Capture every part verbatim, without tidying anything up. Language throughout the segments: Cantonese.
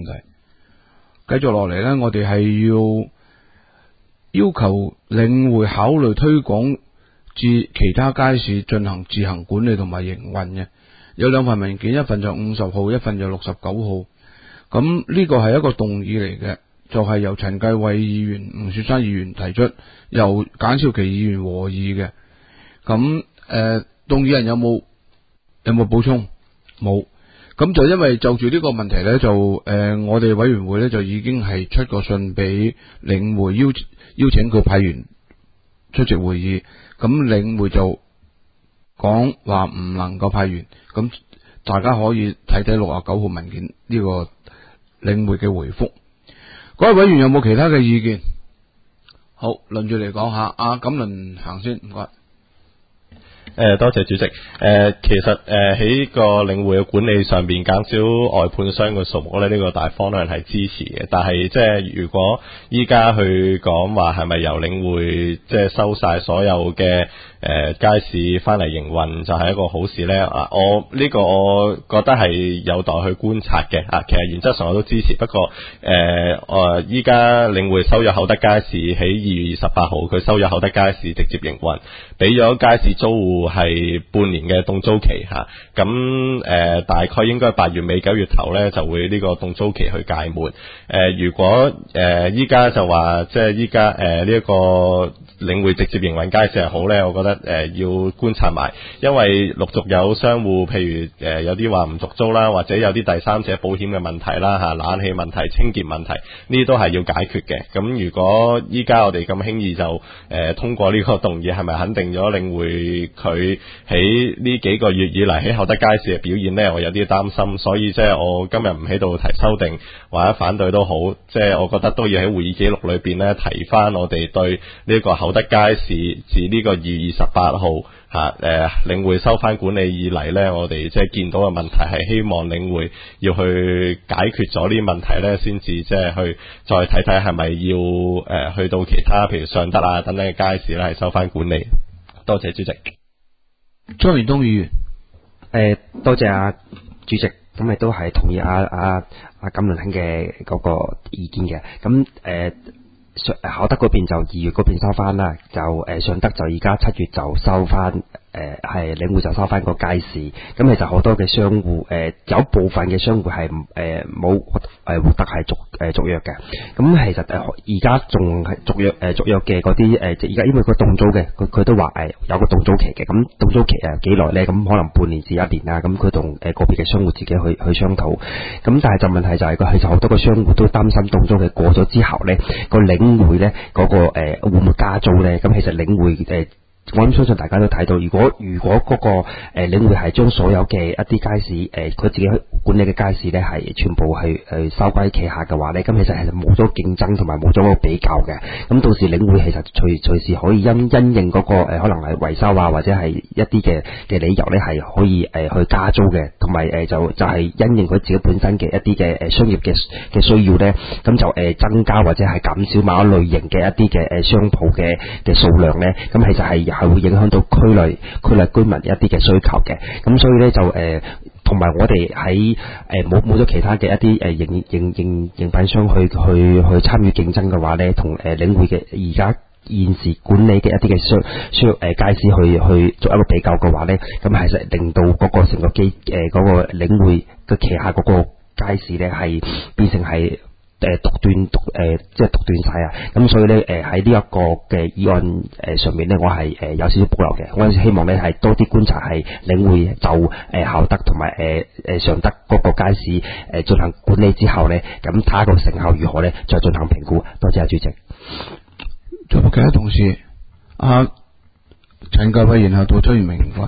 題。繼續落嚟呢，我哋係要要求領會考慮推廣至其他街市進行自行管理同埋營運嘅。有兩份文件，一份就五十號，一份就六十九號。咁呢個係一個動議嚟嘅，就係、是、由陳繼偉議員、吳雪山議員提出，由簡少琪議員和議嘅。咁誒、呃，動議人有冇有冇補充？冇。咁就因為就住呢個問題呢，就誒、呃，我哋委員會呢，就已經係出個信俾領會，邀邀請佢派員出席會議。咁領會就講話唔能夠派員。咁大家可以睇睇六十九號文件呢個領會嘅回覆。各位委員有冇其他嘅意見？好，輪住嚟講下。阿錦麟行先，唔該。 誒、呃，多謝主席。誒、呃，其實誒喺、呃、個領會嘅管理上邊減少外判商嘅數目咧，呢、這個大方向係支持嘅。但係即係如果依家去講話係咪由領會即係收晒所有嘅誒、呃、街市翻嚟營運，就係一個好事咧？啊，我呢、這個我覺得係有待去觀察嘅。啊，其實原則上我都支持，不過誒，我依家領會收咗厚德街市喺二月二十八號，佢收咗厚德街市直接營運，俾咗街市租戶係半年嘅凍租期吓，咁、啊、誒、呃、大概應該八月尾九月頭咧就會呢個凍租期去屆滿。誒、呃，如果誒依家就話即係依家誒呢一個領會直接營運街市係好咧，我覺得誒、呃、要觀察埋，因為陸續有商戶，譬如誒、呃、有啲話唔續租啦，或者有啲第三者保險嘅問題啦吓、啊，冷氣問題、清潔問題，呢啲都係要解決嘅。咁如果依家我哋咁輕易就誒、呃、通過呢個動議，係咪肯定咗領會佢喺呢幾個月以嚟喺厚德街市嘅表現呢？我有啲擔心，所以即係我今日唔喺度提修訂或者反對都好，即係我覺得都要喺會議記錄裏邊呢提翻我哋對呢個厚德街市自呢個二月二十八號嚇誒領會收翻管理以嚟呢，我哋即係見到嘅問題係希望領會要去解決咗呢啲問題呢，先至即係去再睇睇係咪要誒、呃、去到其他譬如尚德啊等等嘅街市咧係收翻管理。多謝主席。 張元東議員，誒、 呃，多謝阿、啊、主席，咁亦都係同意阿阿阿錦麟兄嘅嗰個意見嘅，咁誒。上厚德嗰邊就二月嗰邊收翻啦，就誒尚德就而家七月就收翻，誒係領會就收翻個街市。咁其實好多嘅商戶，誒、呃、有部分嘅商戶係誒冇誒獲得係續誒續約嘅。咁其實誒而家仲係續約誒續約嘅嗰啲誒，而家因為個凍租嘅，佢佢都話誒有個凍租期嘅。咁凍租期誒幾耐咧？咁可能半年至一年啦。咁佢同誒個別嘅商戶自己去去商討。咁但係就問題就係佢其實好多個商戶都擔心凍租期過咗之後咧，個領領會咧嗰個誒、呃、會唔會加租咧？咁其實領會誒、呃，我諗相信大家都睇到，如果如果嗰、那個誒、呃、領會係將所有嘅一啲街市誒，佢、呃、自己管理嘅街市咧係全部係誒收歸旗下嘅話咧，咁其實係冇咗競爭同埋冇咗個比較嘅。咁到時領會其實隨隨時可以因因應嗰、那個誒、呃、可能係維修啊或者係一啲嘅嘅理由咧係可以誒、呃、去加租嘅，同埋誒就就係、是、因應佢自己本身嘅一啲嘅誒商業嘅嘅需要咧，咁就誒、呃、增加或者係減少某一類型嘅一啲嘅誒商鋪嘅嘅數量咧，咁其實係係會影響到區內區內居民一啲嘅需求嘅。咁所以咧就誒同埋我哋喺誒冇冇咗其他嘅一啲誒營營營營品商去去去參與競爭嘅話咧，同誒領會嘅而家現時管理嘅一啲嘅商商誒街市去去做一個比較嘅話咧，咁其實令到嗰個成個機誒嗰個領會嘅旗下嗰個街市咧係變成係誒獨斷獨誒即係獨斷晒啊！咁所以咧誒喺呢一個嘅議案誒上面咧，我係誒有少少保留嘅。我希望咧係多啲觀察係領會就誒厚德同埋誒誒尚德嗰個街市誒進行管理之後咧，咁睇下個成效如何咧，再進行評估。多謝阿主席。 仲有冇其他同事？阿陳繼偉，然後到崔元明，唔該。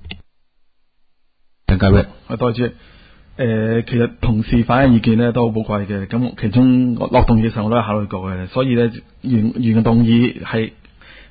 陳繼偉， 啊，多謝。誒、呃，其實同事反映意見咧都好寶貴嘅，咁其中落動議嘅時候我都有考慮過嘅，所以咧原原動議係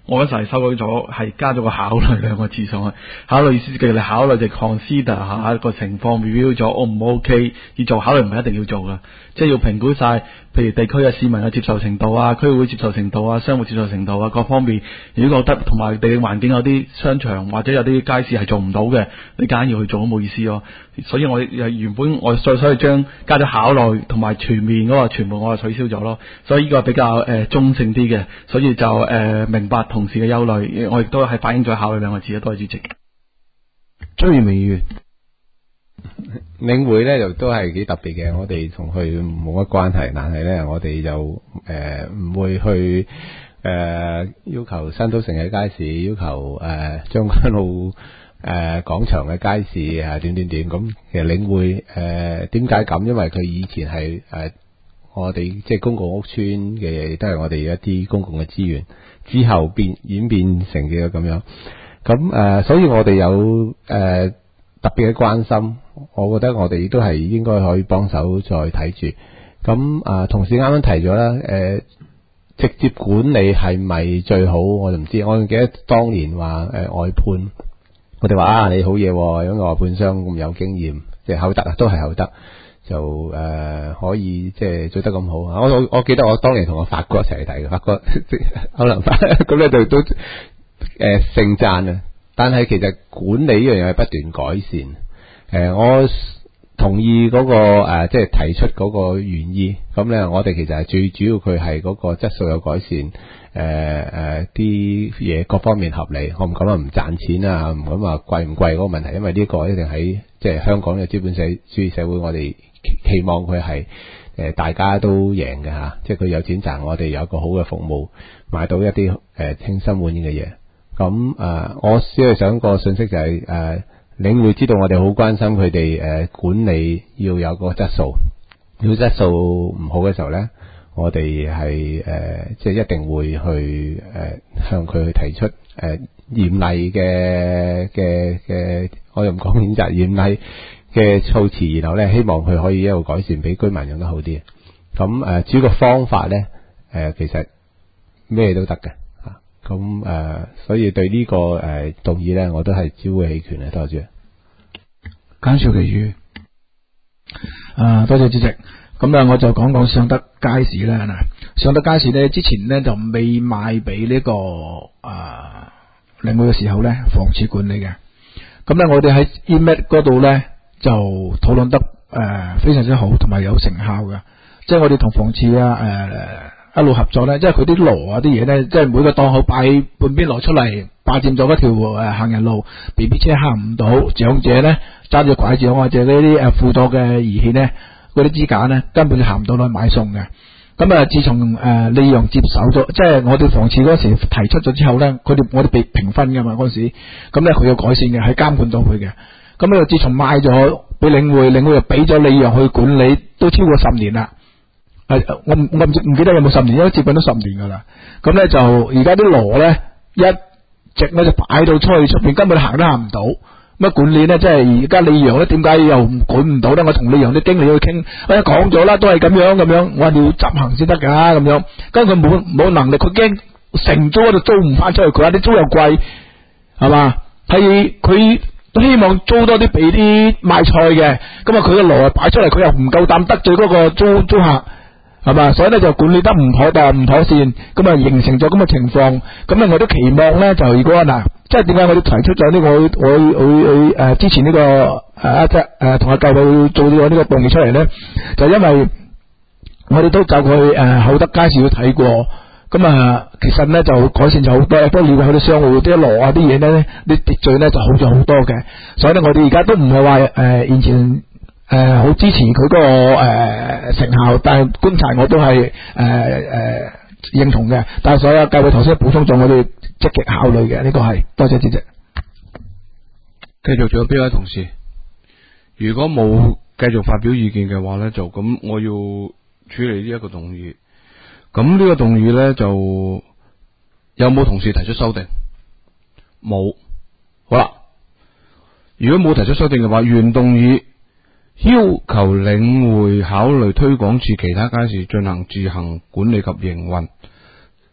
我嗰時係修改咗，係加咗個考慮兩個字上去。考慮意思嘅，你考慮就 consider 下個情況 review 咗 O 唔 OK， 要做考慮唔係一定要做噶，即係要評估晒，譬如地區嘅市民嘅接受程度啊、區會接受程度啊、商戶接受程度啊各方面。如果覺得同埋地理環境有啲商場或者有啲街市係做唔到嘅，你梗係要去做都冇意思咯。所以我原本我再所以將加咗考慮同埋全面嗰個全部我就取消咗咯。所以呢個比較誒、呃、中性啲嘅，所以就誒、呃、明白同事嘅憂慮，我亦都係反映咗考慮兩個字啊。多謝主席。 追美月領會咧就都係幾特別嘅，我哋同佢冇乜關係，但係咧我哋就誒唔、呃、會去誒、呃、要求新都城嘅街市，要求誒將軍澳誒廣場嘅街市啊點點點咁。其實領會誒點解咁？因為佢以前係誒、呃、我哋即係公共屋邨嘅嘢，都係我哋一啲公共嘅資源，之後變演變成嘅咁樣。咁誒、呃，所以我哋有誒、呃、特別嘅關心，我覺得我哋都係應該可以幫手再睇住。咁啊、呃，同事啱啱提咗啦，誒、呃、直接管理係咪最好？我就唔知。我記得當年話誒、呃、外判，我哋話啊你好嘢，因為外判商咁有經驗，即係口德啊，都係口德，就誒、呃、可以即係做得咁好。我我我記得我當年同我發哥一齊去睇嘅，發哥可能發咁咧就都。誒，盛讚啊！但係其實管理呢樣嘢係不斷改善。誒、呃，我同意嗰、那個誒、呃，即係提出嗰個原意。咁咧，我哋其實係最主要，佢係嗰個質素有改善。誒、呃、誒，啲、呃、嘢各方面合理。我唔敢話唔賺錢啊，唔敢話貴唔貴嗰個問題，因為呢個一定喺即係香港嘅資本社主義社會，我哋期望佢係誒大家都贏嘅吓，即係佢有錢賺，我哋有一個好嘅服務，買到一啲誒稱心滿意嘅嘢。咁誒、呃，我只係想個信息就係、是、誒、呃，領會知道我哋好關心佢哋誒管理要有個質素，如果質素唔好嘅時候咧，我哋係誒即係一定會去誒、呃、向佢去提出誒嚴厲嘅嘅嘅，我又唔講譴責，嚴厲嘅措辭，然後咧希望佢可以一路改善，俾居民用得好啲。咁誒、呃，至於個方法咧，誒、呃、其實咩都得嘅。咁誒、呃，所以對呢、這個誒、呃、動議咧，我都係只會棄權嘅。多謝。 簡少其語。啊，多謝主席。咁啊，我就講講尚德街市啦。嗱，尚德街市咧之前咧就未賣俾呢個啊領會嘅時候咧，房署管理嘅。咁咧，我哋喺 email 嗰度咧就討論得誒、呃、非常之好，同埋有成效嘅。即係我哋同房署啊誒。呃一路合作咧，即係佢啲羅啊啲嘢咧，即係每個檔口擺半邊羅出嚟，霸佔咗嗰條誒行人路 ，B B 車行唔到，長者咧揸住拐杖或者呢啲誒輔助嘅儀器咧，嗰啲支架咧根本就行唔到去買餸嘅。咁啊，自從誒利陽接手咗，即係我哋房署嗰時提出咗之後咧，佢哋我哋被評分噶嘛嗰時，咁咧佢有改善嘅，係監管到佢嘅。咁咧自從賣咗俾領會，領會又俾咗利陽去管理，都超過十年啦。係我唔我唔唔記得有冇十年，因為接近都十年噶啦。咁咧就而家啲羅咧一直咧就擺到出去出邊，根本行都行唔到。乜管理咧，即係而家利陽咧，點解又唔管唔到咧？我同利陽啲經理去傾，哎呀講咗啦，都係咁樣咁樣，我話你要執行先得噶咁樣。跟住佢冇冇能力，佢驚承租嗰度租唔翻出去，佢話啲租又貴，係嘛？係佢希望租多啲俾啲賣菜嘅，咁啊佢個羅擺出嚟，佢又唔夠膽得罪嗰個租租客。係嘛，所以咧就管理得唔妥當、唔妥善，咁啊形成咗咁嘅情況。咁啊，我都期望咧，就如果嗱，即係點解我哋提出咗呢、這個我我我誒之前呢、這個誒一隻誒同阿教授做咗呢個動議出嚟咧，就因為我哋都就佢誒厚德街市去睇過，咁啊其實咧就改善咗好多，都了解佢啲商戶啲羅啊啲嘢咧，啲秩序咧就好咗好多嘅。所以咧，我哋而家都唔係話誒以前。誒，好、呃、支持佢嗰、那個誒、呃、成效，但係觀察我都係誒誒認同嘅。但係所有教會頭先補充咗，我哋積極考慮嘅，呢、這個係多謝主席。繼續仲有邊位同事？如果冇繼續發表意見嘅話咧，就咁我要處理呢一個動議。咁呢個動議咧就有冇同事提出修訂？冇。好啦，如果冇提出修訂嘅話，原動議。要求領會考慮推廣至其他街市進行自行管理及營運，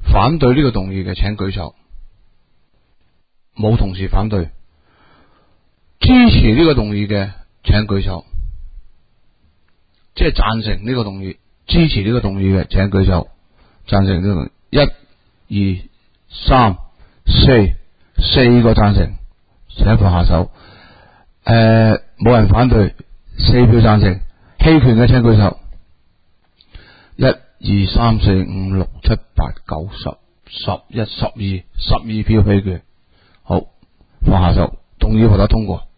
反對呢個動議嘅請舉手。冇同事反對。支持呢個動議嘅請舉手。即係贊成呢個動議，支持呢個動議嘅請舉手。贊成呢個動議，一、二、三、四，四個贊成，請放下手。誒、呃，冇人反對，四票贊成。棄權嘅請舉手。一、二、三、四、五、六、七、八、九、十、十一、十二，十二票棄權。好，放下手，動議獲得通過。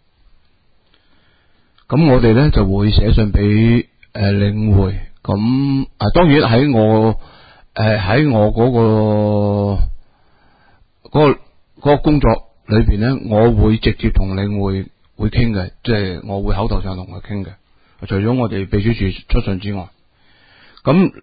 咁我哋咧就會寫信俾誒、呃、領會。咁啊，當然喺我誒喺、呃、我嗰、嗰個、嗰個、嗰個工作裏邊咧，我會直接同領會會傾嘅，即係我會口頭上同佢傾嘅。除咗我哋秘書處出信之外，咁